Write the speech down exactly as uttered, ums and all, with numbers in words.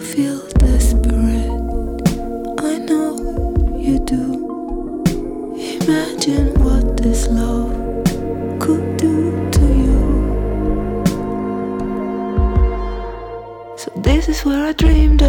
feel desperate. I know you do. Imagine what this love could do to you. So this is where I dreamed of